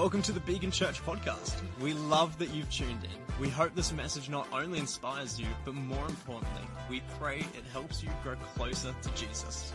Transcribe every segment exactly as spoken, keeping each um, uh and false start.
Welcome to the Beacon Church podcast. We love that you've tuned in. We hope this message not only inspires you, but more importantly, we pray it helps you grow closer to Jesus.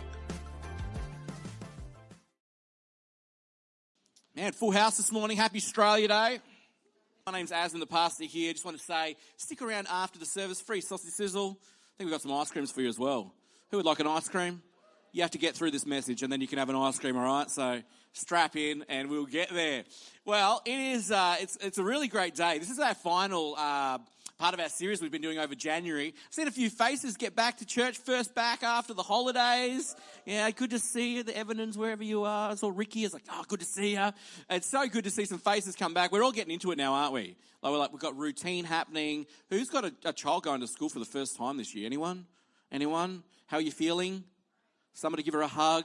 Man, full house this morning. Happy Australia Day. My name's Az, I'm the pastor here. Just want to say, stick around after the service. Free sausage sizzle. I think we've got some ice creams for you as well. Who would like an ice cream? You have to get through this message and then you can have an ice cream, all right? So strap in and we'll get there. Well, it is, uh, it's, it's a really great day. This is our final uh, part of our series we've been doing over January. I've seen a few faces get back to church, first back after the holidays. Yeah, good to see you, the Evans, wherever you are. I saw Ricky. It's like, oh, good to see you. It's so good to see some faces come back. We're all getting into it now, aren't we? Like, we're like, we've got routine happening. Who's got a, a child going to school for the first time this year? Anyone? Anyone? How are you feeling? Somebody give her a hug.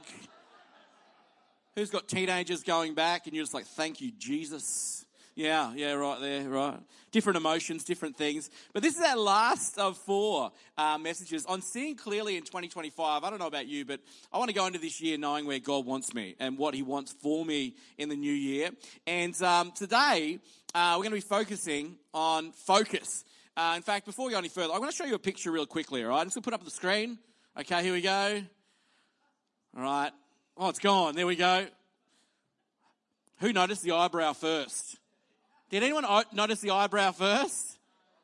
Who's got teenagers going back and you're just like, thank you, Jesus. Yeah, yeah, right there, right. Different emotions, different things. But this is our last of four uh, messages on seeing clearly in twenty twenty-five. I don't know about you, but I want to go into this year knowing where God wants me and what he wants for me in the new year. And um, today, uh, we're going to be focusing on focus. Uh, in fact, before we go any further, I'm going to show you a picture real quickly, all right? I'm just going to put up the screen. Okay, here we go. All right. Oh, it's gone. There we go. Who noticed the eyebrow first? Did anyone notice the eyebrow first?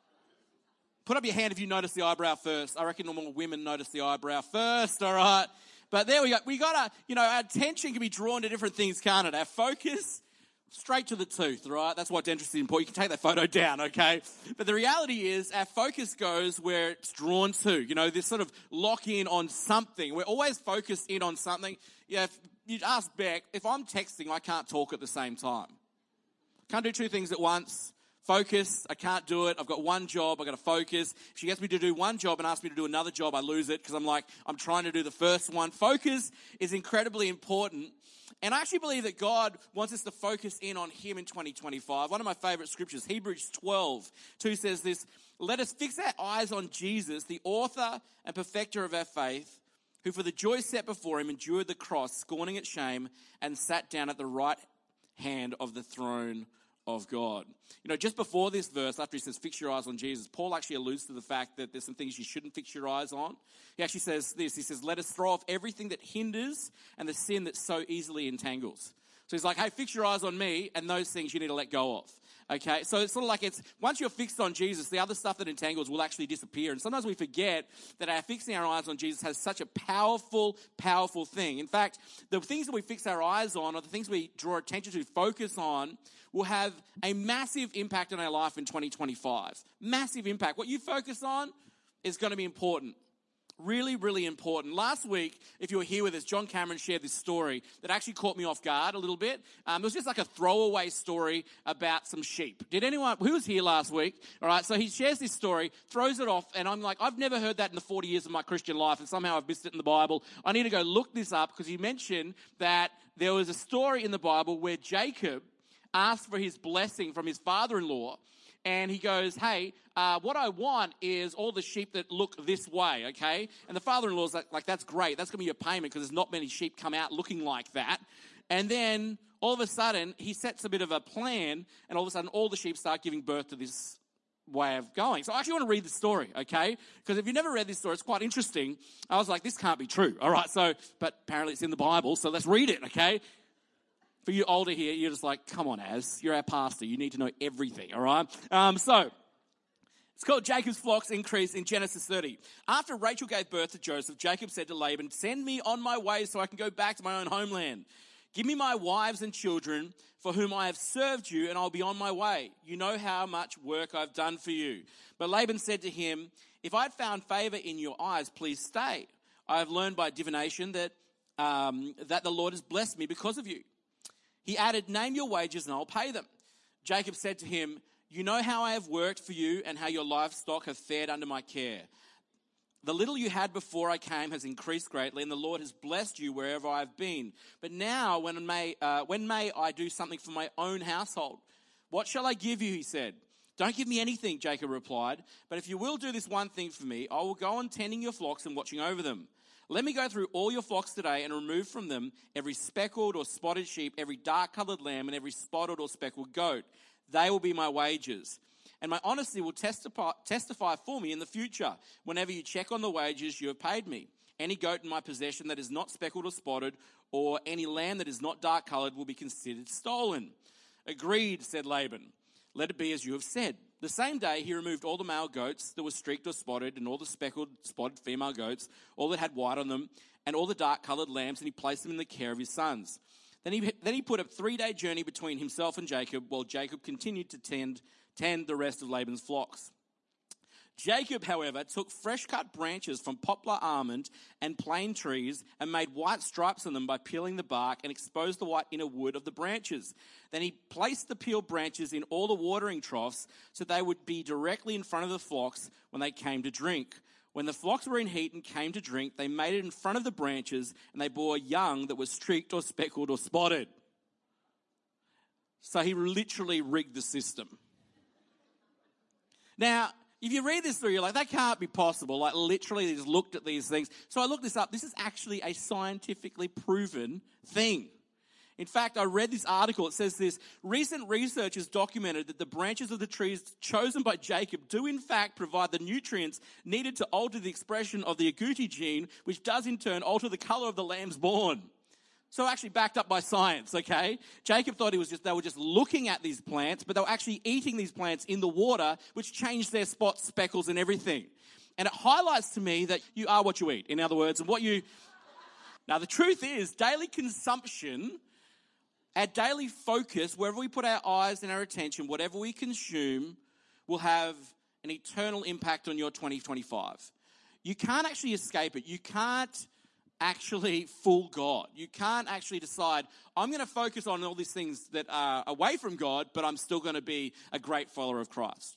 Put up your hand if you noticed the eyebrow first. I reckon more women notice the eyebrow first, all right? But there we go. We got to, you know, our attention can be drawn to different things, can't it? Our focus, straight to the tooth, right? That's why dentistry is important. You can take that photo down, okay? But the reality is our focus goes where it's drawn to. You know, this sort of lock in on something. We're always focused in on something. Yeah, if you ask Beck, if I'm texting, I can't talk at the same time. Can't do two things at once. Focus, I can't do it. I've got one job, I've got to focus. If she gets me to do one job and asks me to do another job, I lose it because I'm like, I'm trying to do the first one. Focus is incredibly important. And I actually believe that God wants us to focus in on him in twenty twenty-five. One of my favorite scriptures, Hebrews twelve two says this, let us fix our eyes on Jesus, the author and perfecter of our faith, who for the joy set before him endured the cross, scorning its shame, and sat down at the right hand of the throne of God. You know, just before this verse, after he says, fix your eyes on Jesus, Paul actually alludes to the fact that there's some things you shouldn't fix your eyes on. He actually says this, he says, let us throw off everything that hinders and the sin that so easily entangles. So he's like, hey, fix your eyes on me and those things you need to let go of. Okay, so it's sort of like it's, once you're fixed on Jesus, the other stuff that entangles will actually disappear. And sometimes we forget that our fixing our eyes on Jesus has such a powerful, powerful thing. In fact, the things that we fix our eyes on or the things we draw attention to, focus on, will have a massive impact on our life in twenty twenty-five. Massive impact. What you focus on is going to be important. Really, really important. Last week, if you were here with us, John Cameron shared this story that actually caught me off guard a little bit. Um, it was just like a throwaway story about some sheep. Did anyone, who was here last week? All right, so he shares this story, throws it off, and I'm like, I've never heard that in the forty years of my Christian life, and somehow I've missed it in the Bible. I need to go look this up because he mentioned that there was a story in the Bible where Jacob asked for his blessing from his father-in-law. And he goes, hey, uh, what I want is all the sheep that look this way, okay? And the father-in-law's like, like that's great. That's going to be your payment because there's not many sheep come out looking like that. And then all of a sudden, he sets a bit of a plan, and all of a sudden, all the sheep start giving birth to this way of going. So I actually want to read the story, okay? Because if you've never read this story, it's quite interesting. I was like, this can't be true. All right, so, but apparently it's in the Bible, so let's read it, okay? For you older here, you're just like, come on, Az, you're our pastor. You need to know everything, all right? Um, so, it's called Jacob's flocks increase in Genesis thirty. After Rachel gave birth to Joseph, Jacob said to Laban, send me on my way so I can go back to my own homeland. Give me my wives and children for whom I have served you, and I'll be on my way. You know how much work I've done for you. But Laban said to him, if I had found favor in your eyes, please stay. I have learned by divination that, um, that the Lord has blessed me because of you. He added, name your wages and I'll pay them. Jacob said to him, you know how I have worked for you and how your livestock have fared under my care. The little you had before I came has increased greatly, and the Lord has blessed you wherever I have been. But now, when may, uh, when may I do something for my own household? What shall I give you, he said. Don't give me anything, Jacob replied. But if you will do this one thing for me, I will go on tending your flocks and watching over them. Let me go through all your flocks today and remove from them every speckled or spotted sheep, every dark-coloured lamb, and every spotted or speckled goat. They will be my wages. And my honesty will testify, testify for me in the future, whenever you check on the wages you have paid me. Any goat in my possession that is not speckled or spotted, or any lamb that is not dark-coloured will be considered stolen. Agreed, said Laban. Let it be as you have said. The same day he removed all the male goats that were streaked or spotted, and all the speckled, spotted female goats, all that had white on them, and all the dark-coloured lambs, and he placed them in the care of his sons. Then he, then he put a three-day journey between himself and Jacob, while Jacob continued to tend, tend the rest of Laban's flocks. Jacob, however, took fresh-cut branches from poplar, almond, and plane trees and made white stripes on them by peeling the bark and exposed the white inner wood of the branches. Then he placed the peeled branches in all the watering troughs so they would be directly in front of the flocks when they came to drink. When the flocks were in heat and came to drink, they made it in front of the branches, and they bore young that was streaked or speckled or spotted. So he literally rigged the system. Now, if you read this through, you're like, that can't be possible. Like, literally, they just looked at these things. So I looked this up. This is actually a scientifically proven thing. In fact, I read this article. It says this: recent research has documented that the branches of the trees chosen by Jacob do in fact provide the nutrients needed to alter the expression of the agouti gene, which does in turn alter the color of the lambs born. So actually backed up by science, okay? Jacob thought he was just they were just looking at these plants, but they were actually eating these plants in the water, which changed their spots, speckles, and everything. And it highlights to me that you are what you eat. In other words, and what you... Now, the truth is, daily consumption, our daily focus, wherever we put our eyes and our attention, whatever we consume, will have an eternal impact on your twenty twenty-five. You can't actually escape it. You can't actually fool God. You can't actually decide, I'm going to focus on all these things that are away from God, but I'm still going to be a great follower of Christ.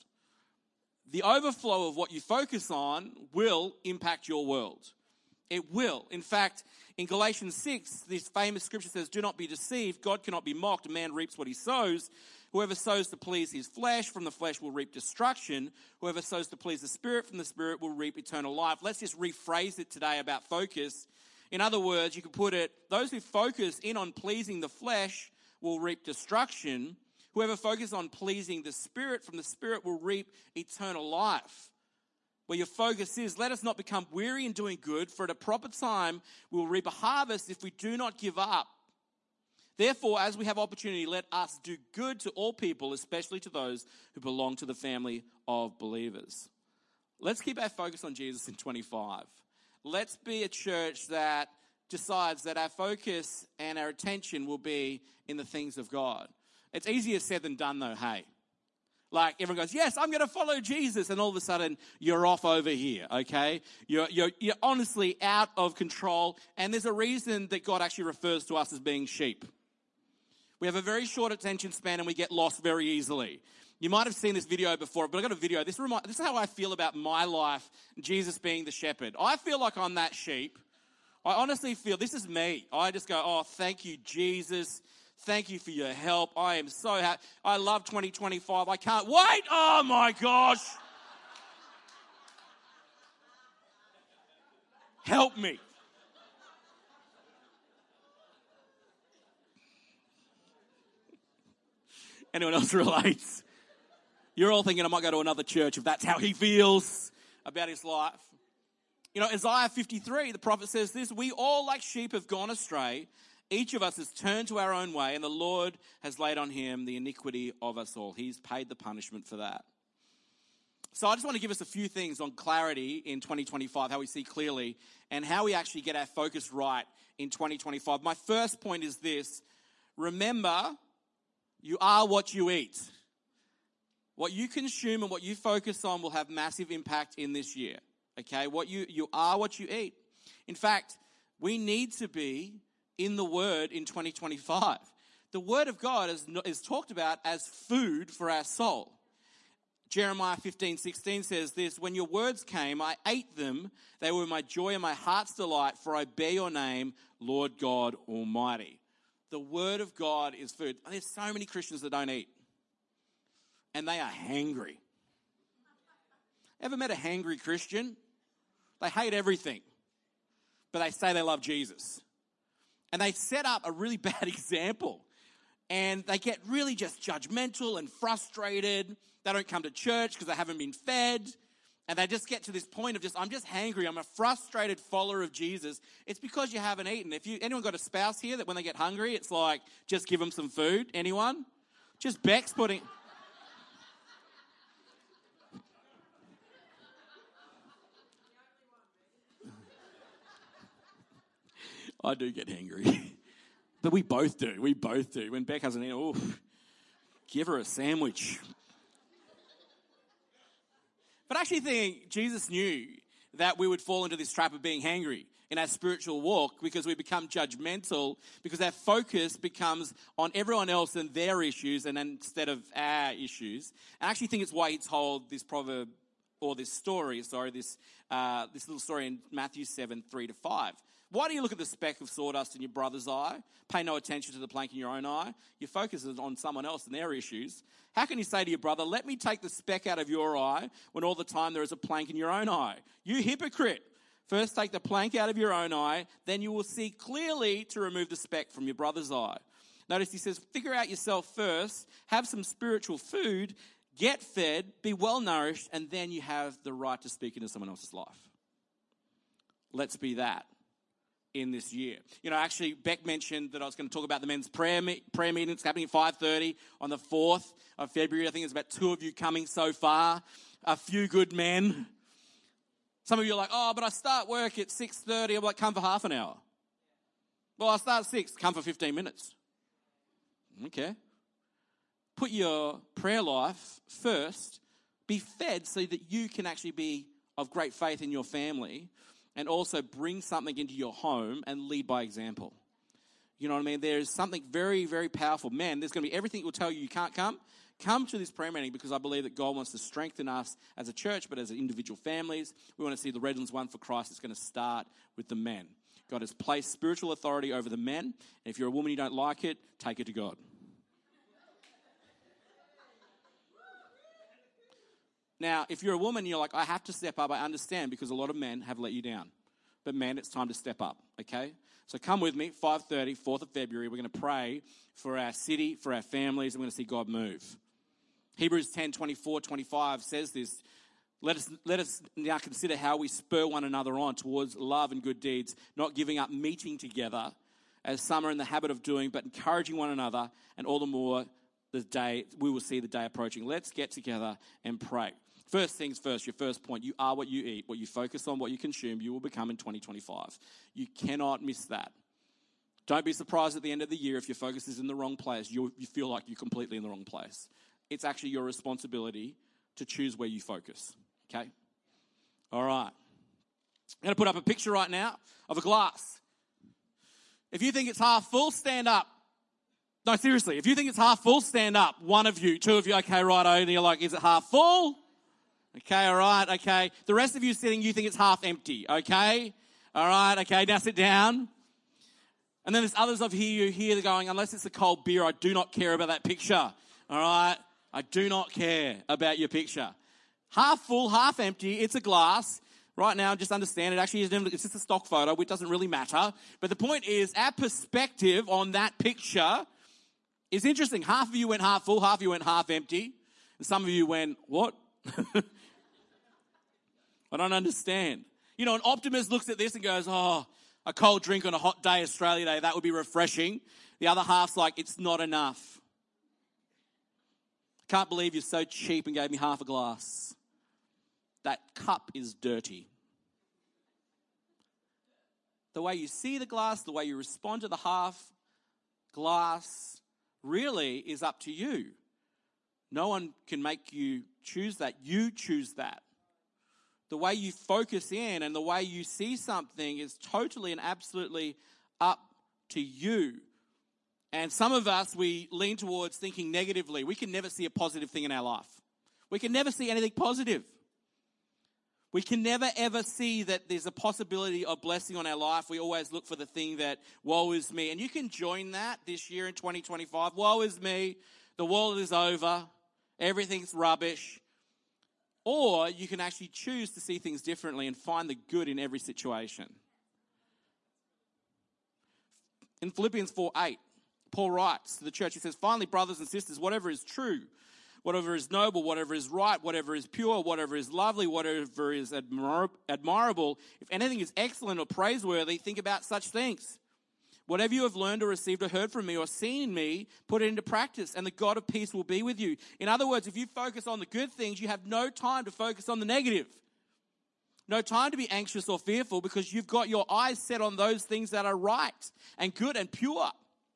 The overflow of what you focus on will impact your world. It will. In fact, in Galatians six, this famous scripture says, do not be deceived. God cannot be mocked. A man reaps what he sows. Whoever sows to please his flesh, from the flesh will reap destruction. Whoever sows to please the Spirit, from the Spirit will reap eternal life. Let's just rephrase it today about focus. In other words, you could put it, those who focus in on pleasing the flesh will reap destruction. Whoever focuses on pleasing the Spirit, from the Spirit will reap eternal life. Where your focus is, let us not become weary in doing good, for at a proper time we will reap a harvest if we do not give up. Therefore, as we have opportunity, let us do good to all people, especially to those who belong to the family of believers. Let's keep our focus on Jesus in twenty-five. Let's be a church that decides that our focus and our attention will be in the things of God. It's easier said than done though, hey? Like everyone goes, yes, I'm going to follow Jesus. And all of a sudden you're off over here, okay? You're, you're, you're honestly out of control. And there's a reason that God actually refers to us as being sheep. We have a very short attention span and we get lost very easily. You might have seen this video before, but I got a video. This, remind, this is how I feel about my life, Jesus being the shepherd. I feel like I'm that sheep. I honestly feel, this is me. I just go, oh, thank you, Jesus. Thank you for your help. I am so happy. I love twenty twenty-five. I can't wait. Oh, my gosh. Help me. Anyone else relates? You're all thinking I might go to another church if that's how he feels about his life. You know, Isaiah fifty-three, the prophet says this: we all like sheep have gone astray. Each of us has turned to our own way, and the Lord has laid on him the iniquity of us all. He's paid the punishment for that. So I just want to give us a few things on clarity in twenty twenty-five, how we see clearly, and how we actually get our focus right in twenty twenty-five. My first point is this: remember, you are what you eat. What you consume and what you focus on will have massive impact in this year. Okay? What you, you are what you eat. In fact, we need to be in the Word in twenty twenty-five. The Word of God is, is talked about as food for our soul. Jeremiah fifteen sixteen says this: when your words came, I ate them. They were my joy and my heart's delight, for I bear your name, Lord God Almighty. The Word of God is food. There's so many Christians that don't eat. And they are hangry. Ever met a hangry Christian? They hate everything. but they say they love Jesus. And they set up a really bad example. And they get really just judgmental and frustrated. They don't come to church because they haven't been fed. And they just get to this point of just, I'm just hangry. I'm a frustrated follower of Jesus. It's because you haven't eaten. If you anyone got a spouse here that when they get hungry, it's like, just give them some food? Anyone? Just Beck's putting... I do get hangry. But we both do. We both do. When Beck hasn't eaten, oh, give her a sandwich. But I actually think Jesus knew that we would fall into this trap of being hangry in our spiritual walk because we become judgmental, because our focus becomes on everyone else and their issues and instead of our issues. And I actually think it's why he told this proverb, or this story, sorry, this uh, this little story in Matthew seven, three to five. Why do you look at the speck of sawdust in your brother's eye? Pay no attention to the plank in your own eye. Your focus is on someone else and their issues. How can you say to your brother, let me take the speck out of your eye when all the time there is a plank in your own eye? You hypocrite. First take the plank out of your own eye, then you will see clearly to remove the speck from your brother's eye. Notice he says, figure out yourself first, have some spiritual food, get fed, be well nourished, and then you have the right to speak into someone else's life. Let's be that in this year. You know, actually, Beck mentioned that I was going to talk about the men's prayer me- prayer meeting. It's happening at five thirty on the fourth of February. I think there's about two of you coming so far. A few good men. Some of you are like, oh, but I start work at six thirty. I'm like, come for half an hour. Well, I start at six. Come for fifteen minutes. Okay. Put your prayer life first. Be fed so that you can actually be of great faith in your family, and also bring something into your home and lead by example. You know what I mean? There's something very, very powerful. Man, there's going to be everything that will tell you you can't come. Come to this prayer meeting because I believe that God wants to strengthen us as a church, but as individual families. We want to see the Redlands One for Christ. It's going to start with the men. God has placed spiritual authority over the men. And if you're a woman, you don't like it, take it to God. Now, if you're a woman, you're like, I have to step up. I understand because a lot of men have let you down. But men, it's time to step up, okay? So come with me, five thirty, fourth of February. We're going to pray for our city, for our families, and we're going to see God move. Hebrews ten, twenty-four, twenty-five says this. Let us, let us now consider how we spur one another on towards love and good deeds, not giving up meeting together, as some are in the habit of doing, but encouraging one another, and all the more the day we will see the day approaching. Let's get together and pray. First things first, your first point, you are what you eat. What you focus on, what you consume, you will become in twenty twenty-five. You cannot miss that. Don't be surprised at the end of the year if your focus is in the wrong place. You, you feel like you're completely in the wrong place. It's actually your responsibility to choose where you focus, okay? All right. I'm going to put up a picture right now of a glass. If you think it's half full, stand up. No, seriously, if you think it's half full, stand up. One of you, two of you, okay, righto. And you're like, is it half full? Okay, all right, okay. The rest of you sitting, you think it's half empty, okay? All right, okay, now sit down. And then there's others of you here going, unless it's a cold beer, I do not care about that picture, all right? I do not care about your picture. Half full, half empty, it's a glass. Right now, just understand it actually is it's just a stock photo, which doesn't really matter. But the point is, our perspective on that picture is interesting. Half of you went half full, half of you went half empty. And some of you went, what? I don't understand. You know, an optimist looks at this and goes, oh, a cold drink on a hot day, Australia Day, that would be refreshing. The other half's like, it's not enough. Can't believe you're so cheap and gave me half a glass. That cup is dirty. The way you see the glass, the way you respond to the half glass really is up to you. No one can make you choose that. You choose that. The way you focus in and the way you see something is totally and absolutely up to you. And some of us, we lean towards thinking negatively. We can never see a positive thing in our life. We can never see anything positive. We can never ever see that there's a possibility of blessing on our life. We always look for the thing that, woe is me. And you can join that this year in twenty twenty-five. Woe is me. The world is over. Everything's rubbish. Or you can actually choose to see things differently and find the good in every situation. In Philippians four eight, Paul writes to the church, he says, finally, brothers and sisters, whatever is true, whatever is noble, whatever is right, whatever is pure, whatever is lovely, whatever is admir- admirable, if anything is excellent or praiseworthy, think about such things. Whatever you have learned or received or heard from me or seen in me, put it into practice, and the God of peace will be with you. In other words, if you focus on the good things, you have no time to focus on the negative. No time to be anxious or fearful because you've got your eyes set on those things that are right and good and pure.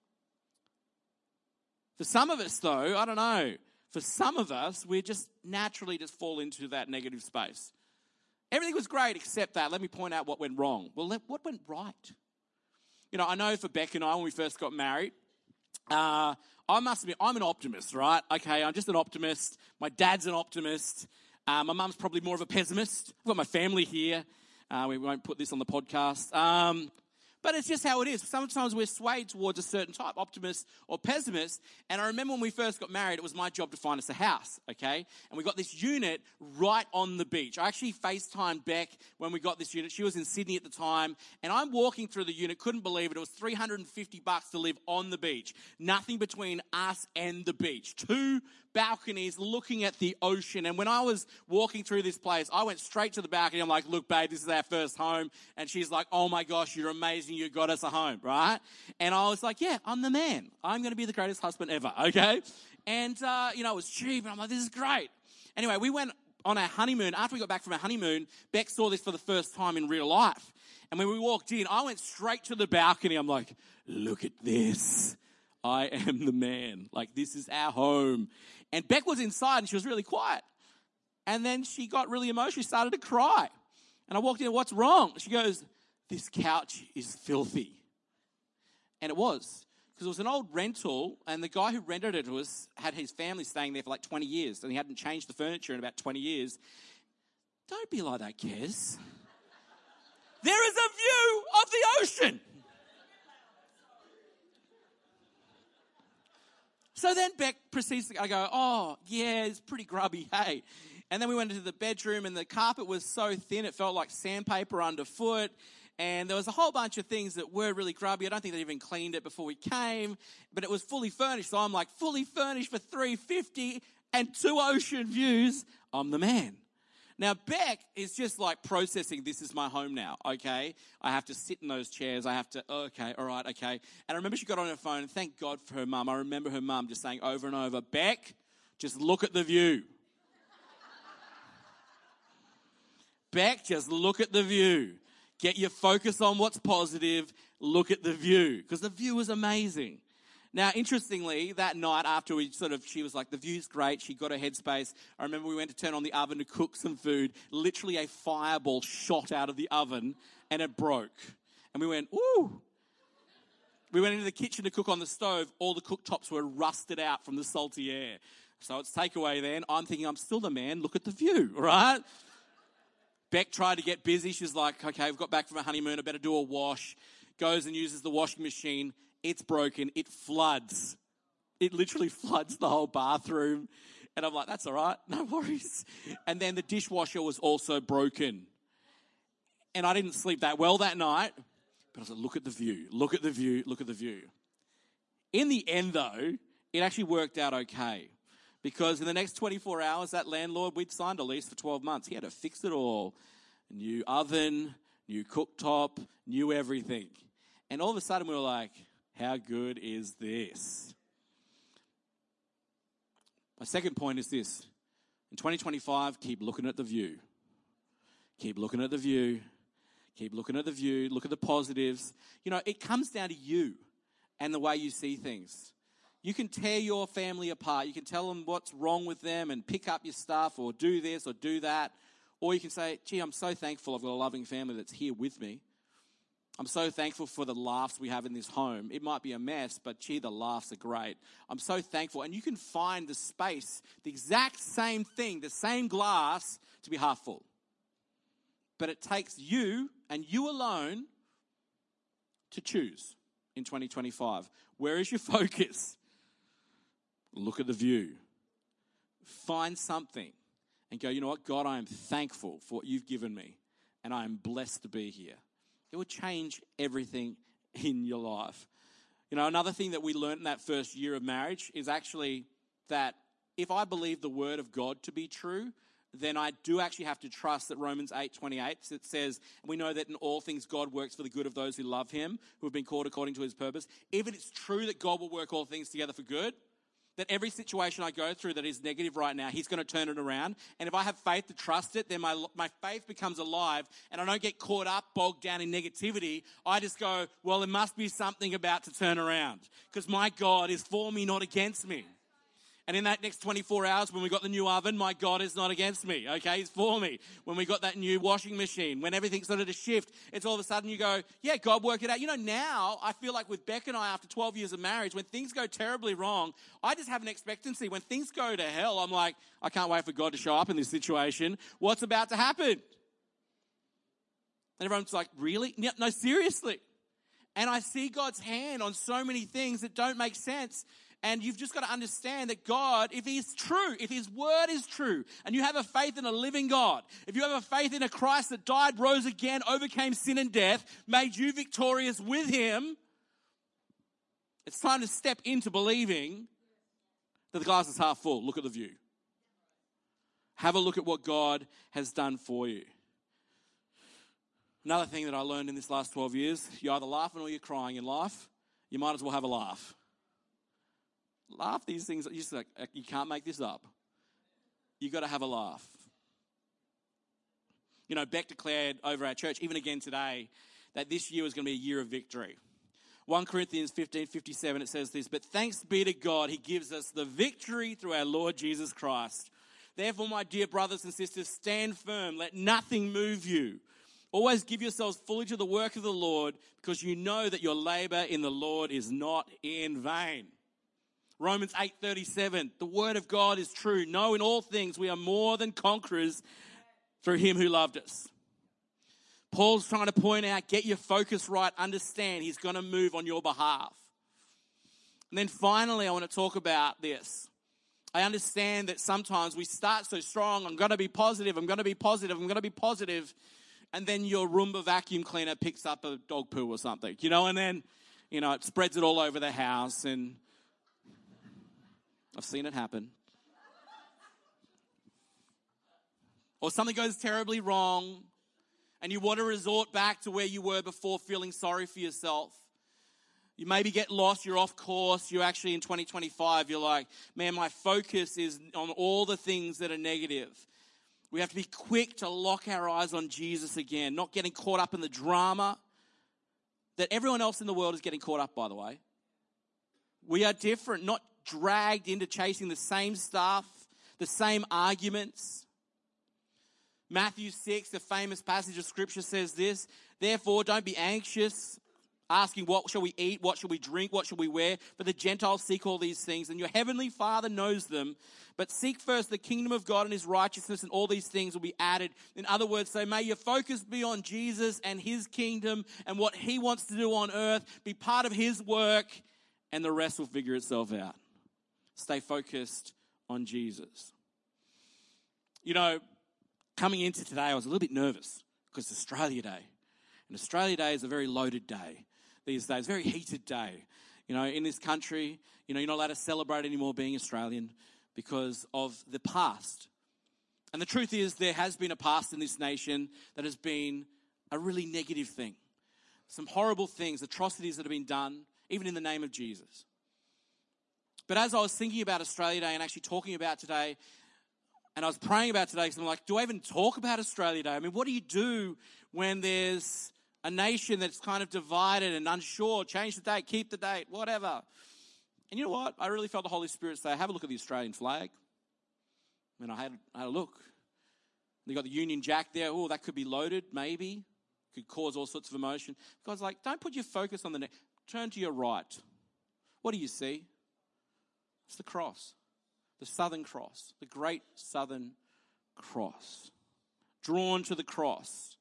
For some of us, though, I don't know. For some of us, we just naturally just fall into that negative space. Everything was great except that. Let me point out what went wrong. Well, what went right? You know, I know for Beck and I, when we first got married, uh, I must admit, I'm an optimist, right? Okay, I'm just an optimist. My dad's an optimist. Uh, my mum's probably more of a pessimist. I've got my family here. Uh, we won't put this on the podcast. Um, but it's just how it is. Sometimes we're swayed towards a certain type, optimist or pessimist. And I remember when we first got married, it was my job to find us a house, okay? And we got this unit right on the beach. I actually FaceTimed Beck when we got this unit. She was in Sydney at the time. And I'm walking through the unit, couldn't believe it. It was three hundred fifty bucks to live on the beach. Nothing between us and the beach. Two balconies looking at the ocean. And when I was walking through this place, I went straight to the balcony. I'm like, look, babe, this is our first home. And she's like, oh my gosh, you're amazing. You got us a home, right? And I was like, yeah, I'm the man. I'm going to be the greatest husband ever, okay? And, uh, you know, it was cheap. And I'm like, this is great. Anyway, we went on our honeymoon. After we got back from our honeymoon, Beck saw this for the first time in real life. And when we walked in, I went straight to the balcony. I'm like, look at this. I am the man. Like, this is our home. And Beck was inside and she was really quiet. And then she got really emotional. She started to cry. And I walked in, what's wrong? She goes, this couch is filthy. And it was. Because it was an old rental, and the guy who rented it to us had his family staying there for like twenty years, and he hadn't changed the furniture in about twenty years. Don't be like that, Kez. There is a view of the ocean. So then Beck proceeds to I go, oh, yeah, it's pretty grubby, hey. And then we went into the bedroom, and the carpet was so thin, it felt like sandpaper underfoot. And there was a whole bunch of things that were really grubby. I don't think they even cleaned it before we came. But it was fully furnished. So I'm like, fully furnished for three hundred fifty dollars and two ocean views. I'm the man. Now, Beck is just like processing, this is my home now, okay? I have to sit in those chairs. I have to, okay, all right, okay. And I remember she got on her phone. Thank God for her mum. I remember her mum just saying over and over, Beck, just look at the view. Beck, just look at the view. Get your focus on what's positive. Look at the view. Because the view was amazing. Now, interestingly, that night after we sort of, she was like, the view's great. She got her headspace. I remember we went to turn on the oven to cook some food. Literally a fireball shot out of the oven and it broke. And we went, ooh. We went into the kitchen to cook on the stove. All the cooktops were rusted out from the salty air. So it's takeaway then. I'm thinking, I'm still the man. Look at the view, right? Beck tried to get busy. She's like, okay, we've got back from a honeymoon. I better do a wash. Goes and uses the washing machine. It's broken. It floods. It literally floods the whole bathroom. And I'm like, that's all right. No worries. And then the dishwasher was also broken. And I didn't sleep that well that night. But I was like, look at the view. Look at the view. Look at the view. In the end, though, it actually worked out okay. Because in the next twenty-four hours, that landlord, we'd signed a lease for twelve months. He had to fix it all. New oven, new cooktop, new everything. And all of a sudden we were like, how good is this? My second point is this. In twenty twenty-five, keep looking at the view. Keep looking at the view. Keep looking at the view. Look at the positives. You know, it comes down to you and the way you see things. You can tear your family apart. You can tell them what's wrong with them and pick up your stuff or do this or do that. Or you can say, gee, I'm so thankful I've got a loving family that's here with me. I'm so thankful for the laughs we have in this home. It might be a mess, but gee, the laughs are great. I'm so thankful. And you can find the space, the exact same thing, the same glass to be half full. But it takes you and you alone to choose in twenty twenty-five. Where is your focus? Look at the view. Find something and go, you know what, God, I am thankful for what you've given me and I am blessed to be here. It will change everything in your life. You know, another thing that we learned in that first year of marriage is actually that if I believe the word of God to be true, then I do actually have to trust that Romans eight twenty-eight, it says, we know that in all things God works for the good of those who love him, who have been called according to his purpose. If it's true that God will work all things together for good, that every situation I go through that is negative right now, he's going to turn it around. And if I have faith to trust it, then my, my faith becomes alive and I don't get caught up, bogged down in negativity. I just go, well, there must be something about to turn around because my God is for me, not against me. And in that next twenty-four hours, when we got the new oven, my God is not against me, okay? He's for me. When we got that new washing machine, when everything started to shift, it's all of a sudden you go, yeah, God worked it out. You know, now I feel like with Beck and I, after twelve years of marriage, when things go terribly wrong, I just have an expectancy. When things go to hell, I'm like, I can't wait for God to show up in this situation. What's about to happen? And everyone's like, really? No, seriously. And I see God's hand on so many things that don't make sense. And you've just got to understand that God, if he's true, if his word is true, and you have a faith in a living God, if you have a faith in a Christ that died, rose again, overcame sin and death, made you victorious with him, it's time to step into believing that the glass is half full. Look at the view. Have a look at what God has done for you. Another thing that I learned in this last twelve years, you're either laughing or you're crying in life. You might as well have a laugh. Laugh these things. You just like, you can't make this up. You got to have a laugh. You know, Beck declared over our church, even again today, that this year was going to be a year of victory. First Corinthians fifteen fifty-seven, it says this, but thanks be to God, he gives us the victory through our Lord Jesus Christ. Therefore, my dear brothers and sisters, stand firm. Let nothing move you. Always give yourselves fully to the work of the Lord, because you know that your labor in the Lord is not in vain. Romans eight thirty-seven, the word of God is true. No, in all things we are more than conquerors through him who loved us. Paul's trying to point out, get your focus right, understand he's going to move on your behalf. And then finally, I want to talk about this. I understand that sometimes we start so strong, I'm going to be positive, I'm going to be positive, I'm going to be positive, and then your Roomba vacuum cleaner picks up a dog poo or something, you know, and then, you know, it spreads it all over the house, and I've seen it happen. Or something goes terribly wrong and you want to resort back to where you were before, feeling sorry for yourself. You maybe get lost, you're off course, you're actually in twenty twenty-five, you're like, man, my focus is on all the things that are negative. We have to be quick to lock our eyes on Jesus again, not getting caught up in the drama that everyone else in the world is getting caught up, by the way. We are different, not dragged into chasing the same stuff, the same arguments. Matthew six, the famous passage of scripture says this, therefore don't be anxious, asking what shall we eat, what shall we drink, what shall we wear, for the Gentiles seek all these things, and your heavenly Father knows them, but seek first the kingdom of God and his righteousness, and all these things will be added. In other words, so may your focus be on Jesus and his kingdom and what he wants to do on earth, be part of his work, and the rest will figure itself out. Stay focused on Jesus. You know, coming into today, I was a little bit nervous because it's Australia Day. And Australia Day is a very loaded day these days, very heated day. You know, in this country, you know, you're not allowed to celebrate anymore being Australian because of the past. And the truth is, there has been a past in this nation that has been a really negative thing. Some horrible things, atrocities that have been done, even in the name of Jesus. But as I was thinking about Australia Day and actually talking about today, and I was praying about today, because I'm like, do I even talk about Australia Day? I mean, what do you do when there's a nation that's kind of divided and unsure? Change the date, keep the date, whatever. And you know what? I really felt the Holy Spirit say, have a look at the Australian flag. And I had, I had a look. You got the Union Jack there. Oh, that could be loaded, maybe. Could cause all sorts of emotion. God's like, don't put your focus on the next. Turn to your right. What do you see? It's the cross. The Southern Cross. The great Southern Cross. Drawn to the cross.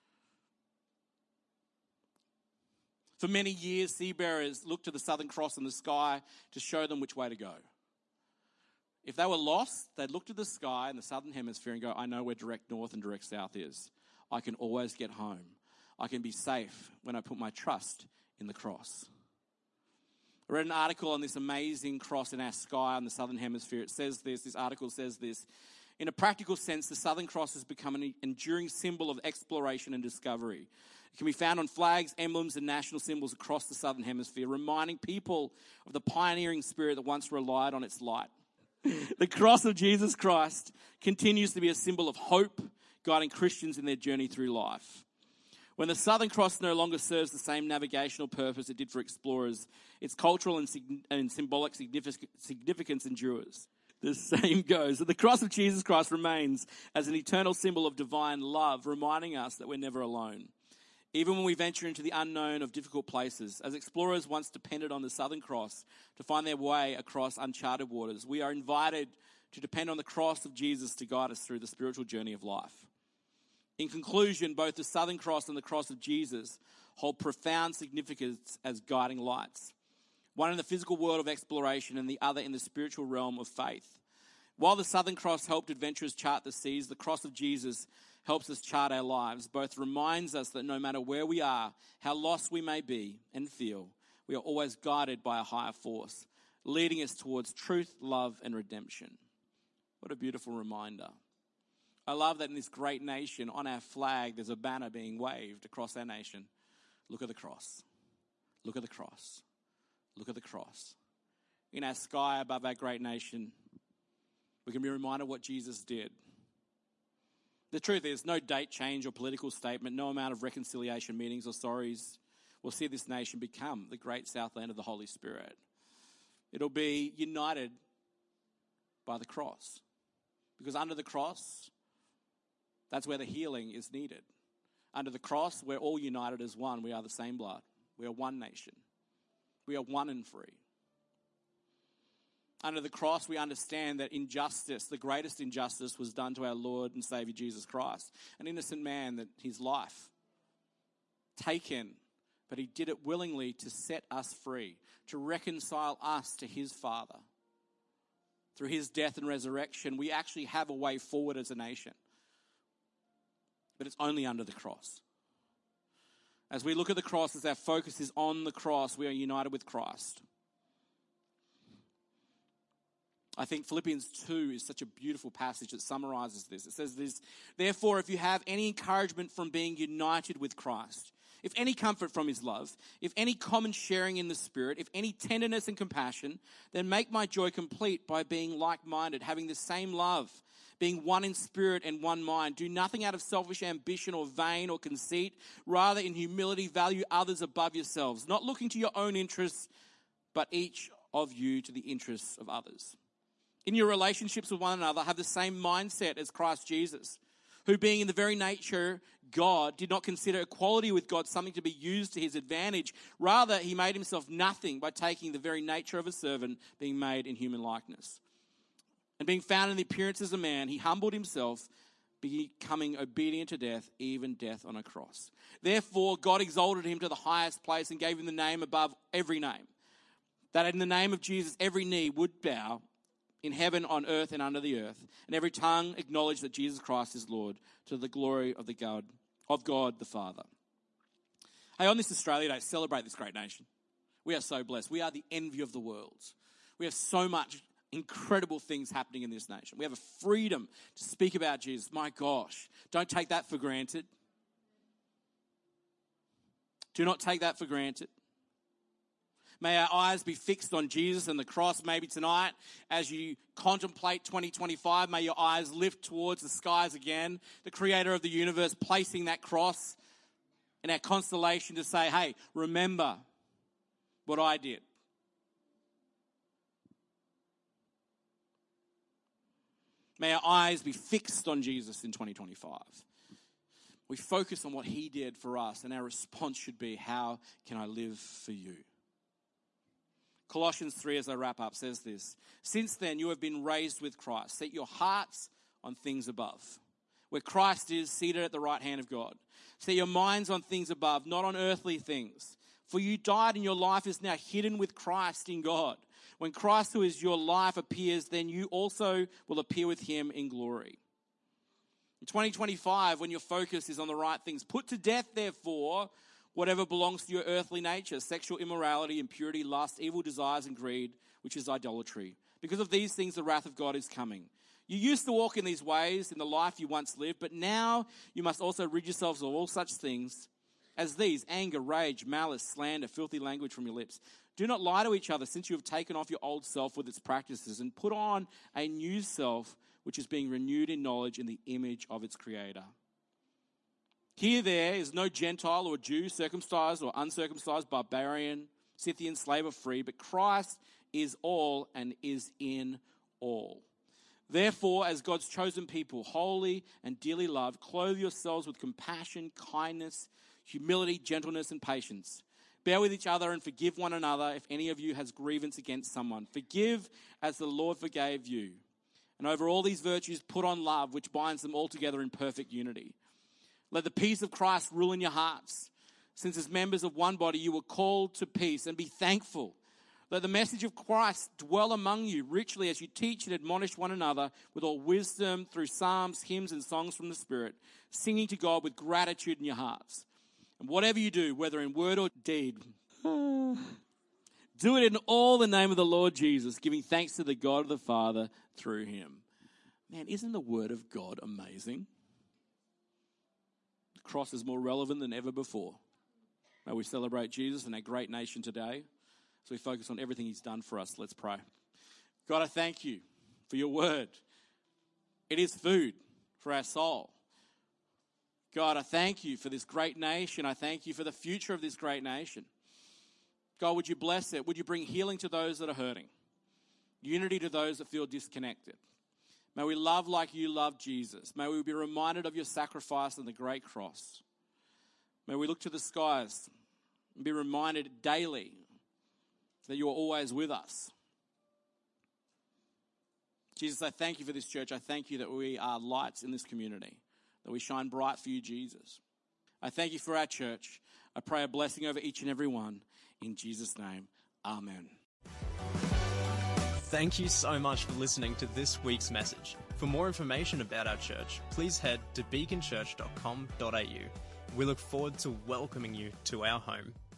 For many years, seafarers looked to the Southern Cross in the sky to show them which way to go. If they were lost, they'd look to the sky in the Southern Hemisphere and go, I know where direct north and direct south is. I can always get home. I can be safe when I put my trust in the cross. I read an article on this amazing cross in our sky on the southern hemisphere. It says this, this article says this. In a practical sense, the Southern Cross has become an enduring symbol of exploration and discovery. It can be found on flags, emblems, and national symbols across the Southern Hemisphere, reminding people of the pioneering spirit that once relied on its light. The cross of Jesus Christ continues to be a symbol of hope, guiding Christians in their journey through life. When the Southern Cross no longer serves the same navigational purpose it did for explorers, its cultural and, sig- and symbolic signific- significance endures. The same goes. The cross of Jesus Christ remains as an eternal symbol of divine love, reminding us that we're never alone. Even when we venture into the unknown of difficult places, as explorers once depended on the Southern Cross to find their way across uncharted waters, we are invited to depend on the cross of Jesus to guide us through the spiritual journey of life. In conclusion, both the Southern Cross and the cross of Jesus hold profound significance as guiding lights, one in the physical world of exploration and the other in the spiritual realm of faith. While the Southern Cross helped adventurers chart the seas, the cross of Jesus helps us chart our lives. Both reminds us that no matter where we are, how lost we may be and feel, we are always guided by a higher force, leading us towards truth, love, and redemption. What a beautiful reminder. I love that in this great nation, on our flag, there's a banner being waved across our nation. Look at the cross. Look at the cross. Look at the cross. In our sky above our great nation, we can be reminded what Jesus did. The truth is, no date change or political statement, no amount of reconciliation meetings or sorries will see this nation become the great Southland of the Holy Spirit. It'll be united by the cross. Because under the cross, that's where the healing is needed. Under the cross, we're all united as one. We are the same blood. We are one nation. We are one and free. Under the cross, we understand that injustice, the greatest injustice, was done to our Lord and Savior Jesus Christ. An innocent man, that his life taken, but he did it willingly to set us free, to reconcile us to his Father. Through his death and resurrection, we actually have a way forward as a nation. But it's only under the cross. As we look at the cross, as our focus is on the cross, we are united with Christ. I think Philippians two is such a beautiful passage that summarizes this. It says this, therefore, if you have any encouragement from being united with Christ, if any comfort from his love, if any common sharing in the Spirit, if any tenderness and compassion, then make my joy complete by being like-minded, having the same love, being one in spirit and one mind. Do nothing out of selfish ambition or vain or conceit. Rather, in humility, value others above yourselves, not looking to your own interests, but each of you to the interests of others. In your relationships with one another, have the same mindset as Christ Jesus, who being in the very nature God, did not consider equality with God something to be used to his advantage. Rather, he made himself nothing by taking the very nature of a servant, being made in human likeness. And being found in the appearance as a man, he humbled himself, becoming obedient to death, even death on a cross. Therefore, God exalted him to the highest place and gave him the name above every name, that in the name of Jesus every knee would bow, in heaven, on earth, and under the earth, and every tongue acknowledge that Jesus Christ is Lord, to the glory of the God, of God the Father. Hey, on this Australia Day, celebrate this great nation. We are so blessed. We are the envy of the world. We have so much incredible things happening in this nation. We have a freedom to speak about Jesus. My gosh, don't take that for granted. Do not take that for granted. May our eyes be fixed on Jesus and the cross. Maybe tonight, as you contemplate twenty twenty-five, may your eyes lift towards the skies again, the creator of the universe, placing that cross in our constellation to say, hey, remember what I did. May our eyes be fixed on Jesus in twenty twenty-five. We focus on what he did for us, and our response should be, how can I live for you? Colossians three, as I wrap up, says this. Since then, you have been raised with Christ. Set your hearts on things above, where Christ is seated at the right hand of God. Set your minds on things above, not on earthly things. For you died, and your life is now hidden with Christ in God. When Christ, who is your life, appears, then you also will appear with him in glory. In twenty twenty-five, when your focus is on the right things, put to death, therefore, whatever belongs to your earthly nature, sexual immorality, impurity, lust, evil desires, and greed, which is idolatry. Because of these things, the wrath of God is coming. You used to walk in these ways in the life you once lived, but now you must also rid yourselves of all such things as these: anger, rage, malice, slander, filthy language from your lips. Do not lie to each other, since you have taken off your old self with its practices and put on a new self, which is being renewed in knowledge in the image of its creator. Here there is no Gentile or Jew, circumcised or uncircumcised, barbarian, Scythian, slave or free, but Christ is all and is in all. Therefore, as God's chosen people, holy and dearly loved, clothe yourselves with compassion, kindness, humility, gentleness, and patience. Bear with each other and forgive one another if any of you has grievance against someone. Forgive as the Lord forgave you. And over all these virtues, put on love, which binds them all together in perfect unity. Let the peace of Christ rule in your hearts, since as members of one body you were called to peace, and be thankful. Let the message of Christ dwell among you richly as you teach and admonish one another with all wisdom through psalms, hymns, and songs from the Spirit, singing to God with gratitude in your hearts. And whatever you do, whether in word or deed, do it in all the name of the Lord Jesus, giving thanks to the God of the Father through him. Man, isn't the word of God amazing? The cross is more relevant than ever before. May we celebrate Jesus and our great nation today. So we focus on everything he's done for us. Let's pray. God, I thank you for your word. It is food for our soul. God, I thank you for this great nation. I thank you for the future of this great nation. God, would you bless it? Would you bring healing to those that are hurting? Unity to those that feel disconnected. May we love like you love Jesus. May we be reminded of your sacrifice on the great cross. May we look to the skies and be reminded daily that you are always with us. Jesus, I thank you for this church. I thank you that we are lights in this community, that we shine bright for you, Jesus. I thank you for our church. I pray a blessing over each and every one. In Jesus' name, amen. Thank you so much for listening to this week's message. For more information about our church, please head to beacon church dot com dot a u. We look forward to welcoming you to our home.